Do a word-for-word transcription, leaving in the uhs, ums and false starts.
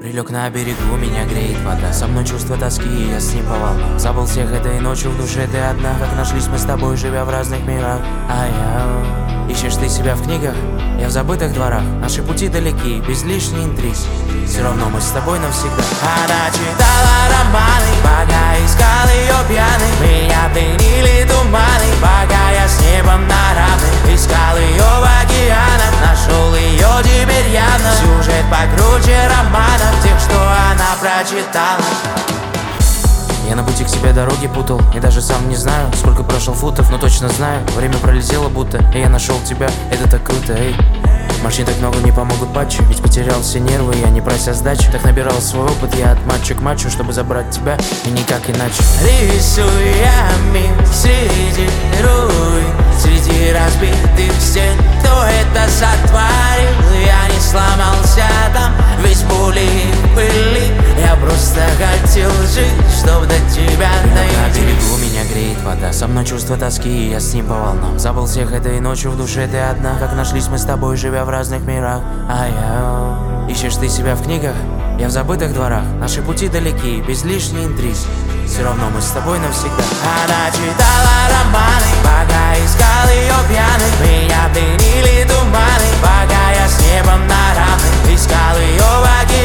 Прилег на берегу, меня греет вода. Со мной чувство тоски, и я с ним по волнам. Забыл всех этой ночью, в душе ты одна. Как нашлись мы с тобой, живя в разных мирах. А я... Ищешь ты себя в книгах, я в забытых дворах. Наши пути далеки, без лишней интриг. Все равно мы с тобой навсегда. Она читала романы, пока искал ее пьяный. Меня пленили туманы, пока я с небом на равных. Искал ее в океанах, нашел ее теперь явно. Сюжет покруче романов, тех, что она прочитала. Я на пути к себе дороги путал, и даже сам не знаю, сколько прошел футов, но точно знаю, время пролетело будто, и я нашел тебя, это так круто, эй. Морщин так много не помогут патчи, ведь потерял все нервы, я не прося сдачи. Так набирал свой опыт, я от матча к матчу, чтобы забрать тебя, и никак иначе. Рисуя мир среди руин, среди разбитых стен. Кто это сотворил? Я не сломался там, весь пули и пыли. Я просто хотел жить, чтоб до тебя дойти. На берегу меня греет вода, со мной чувство тоски, и я с ним по волнам. Забыл всех этой ночью, в душе ты одна. Как нашлись мы с тобой, живя в разных мирах. А я... Ищешь ты себя в книгах, я в забытых дворах. Наши пути далеки, без лишней интриг. Все равно мы с тобой навсегда. Она читала романы, пока искал ее пьяный. Меня пленили туманы, пока я с небом на равных. Искал ее в океане.